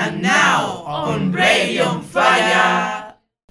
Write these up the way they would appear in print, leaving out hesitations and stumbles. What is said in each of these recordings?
And now on Radio Falla.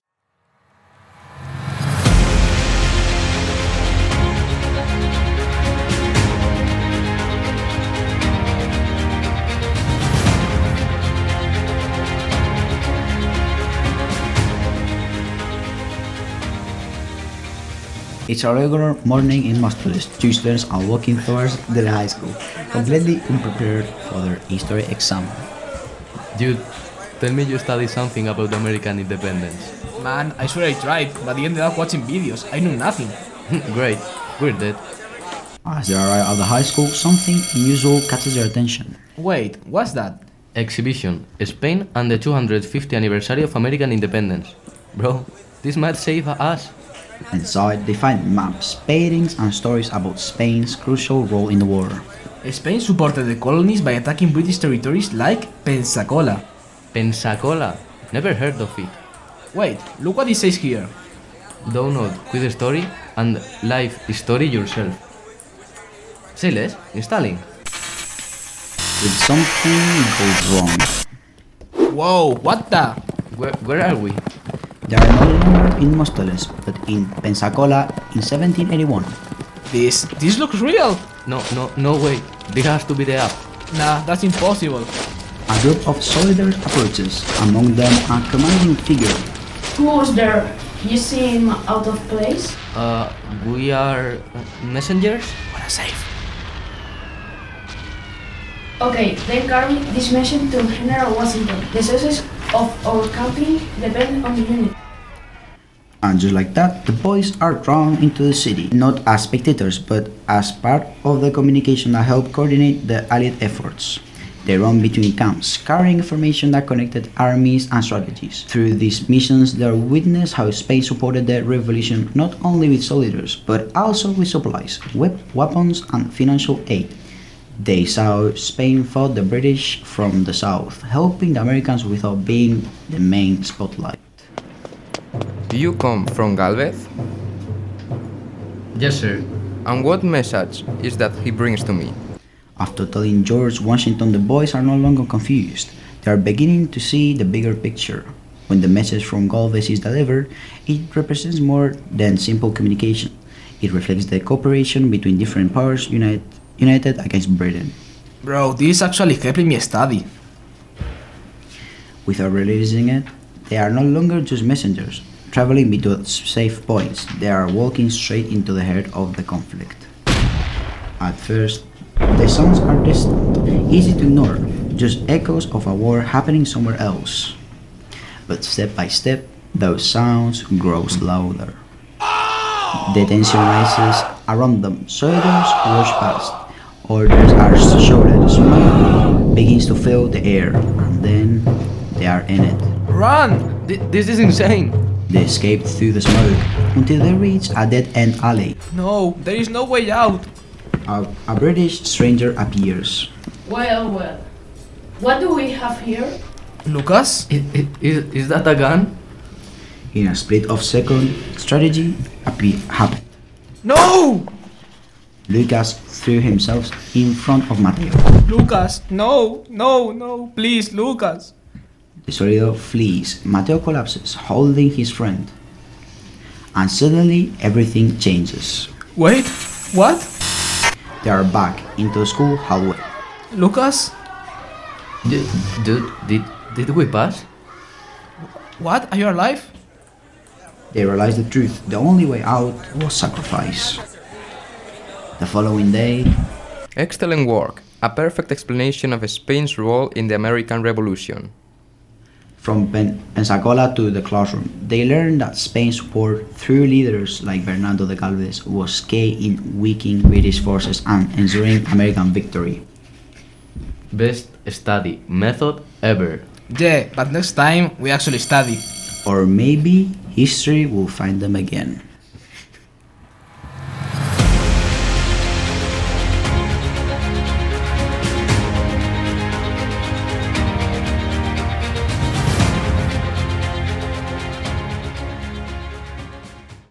It's a regular morning in Móstoles. Two students are walking towards the high school, completely unprepared for their history exam. Dude, tell me you studied something about American independence. Man, I swear I tried, but I ended up watching videos. I knew nothing. Great, we're dead. As they arrive at the high school, something unusual catches their attention. Wait, what's that? Exhibition, Spain and the 250th anniversary of American independence. Bro, this might save us. Inside, they find maps, paintings, and stories about Spain's crucial role in the war. Spain supported the colonies by attacking British territories like Pensacola. Pensacola, never heard of it. Wait, look what it says here. Download Quiz Story and Life Story yourself. Say less, installing. If something goes wrong, Whoa, what the? Where are we? they are no longer in Móstoles, but in Pensacola in 1781. This looks real. No way. This has to be the app. Nah, that's impossible. A group of soldiers approaches, among them a commanding figure. Who was there? You seem out of place? We are messengers? What a save. Okay, then carry this message to General Washington. The success of our campaign depends on the unit. And just like that, the boys are drawn into the city, not as spectators, but as part of the communication that helped coordinate the Allied efforts. They run between camps, carrying information that connected armies and strategies. Through these missions, they witnessed how Spain supported the revolution not only with soldiers, but also with supplies, weapons, and financial aid. They saw Spain fought the British from the south, helping the Americans without being the main spotlight. Do you come from Galvez? Yes, sir. And what message is that he brings to me? After telling George Washington, the boys are no longer confused. They are beginning to see the bigger picture. When the message from Galvez is delivered, it represents more than simple communication. It reflects the cooperation between different powers united against Britain. Bro, this actually helping me study. Without realizing it, they are no longer just messengers, traveling between safe points. They are walking straight into the heart of the conflict. At first, the sounds are distant, easy to ignore, just echoes of a war happening somewhere else. But step by step, those sounds grow louder. The tension rises around them. Soldiers rush past. Orders are shouted. Smoke begins to fill the air, and then they are in it. Run! This is insane. They escape through the smoke until they reach a dead-end alley. No, there is no way out. A British stranger appears. Well. What do we have here? Lucas? Is that a gun? In a split of second, strategy happened. No! Lucas threw himself in front of Mateo. Lucas, no, please, Lucas. The soldier flees. Mateo collapses, holding his friend. And suddenly, everything changes. Wait, what? They are back into the school hallway. Lucas? Dude, did we pass? What? Are you alive? They realize the truth. The only way out was sacrifice. The following day, Excellent work. A perfect explanation of Spain's role in the American Revolution. from Pensacola to the classroom, they learned that Spain's support through leaders like Bernardo de Galvez was key in weakening British forces and ensuring American victory. Best study method ever. Yeah, but next time we actually study. Or maybe history will find them again.